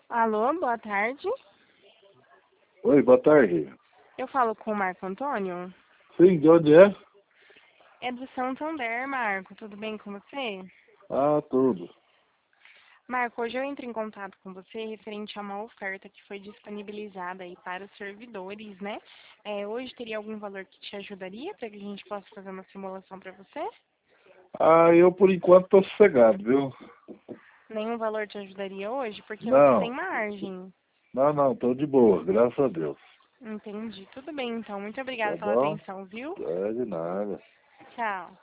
Alô, boa tarde. Oi, boa tarde. Eu falo com o Marco Antônio. Sim, de onde é? É do Santander, Marco. Tudo bem com você? Ah, tudo. Marco, hoje eu entro em contato com você referente a uma oferta que foi disponibilizada aí para os servidores, né? Hoje teria algum valor que te ajudaria para que a gente possa fazer uma simulação para você? Ah, eu por enquanto tô sossegado, viu? Nenhum valor te ajudaria hoje? Porque você tem Não, margem. não, tô de boa, graças a Deus. Entendi. Tudo bem, então. Muito obrigada Tá pela bom? atenção, viu? É de nada. Tchau.